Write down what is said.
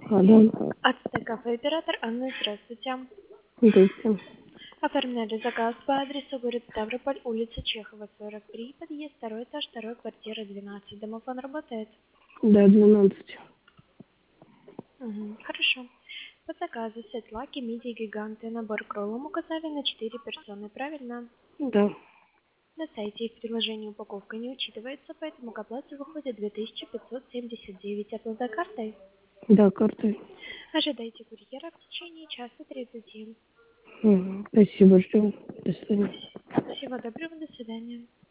Алло, Ацтеков оператор Анна, здравствуйте. здравствуйте. Оформляли заказ по адресу город Ставрополь, улица Чехова, 43, подъезд, второй этаж, второй, квартира 12. Домофон работает? Да, 12. Хорошо. По заказу сет лаки, мидии, гиганты, набор кролом указали на 4 персоны, правильно? Да, На сайте и в приложении упаковка не учитывается, поэтому к оплате выходит 2579. Оплата картой? да, картой. Ожидайте курьера в течение часа 30. Спасибо, ждем. До свидания. Всего доброго, до свидания.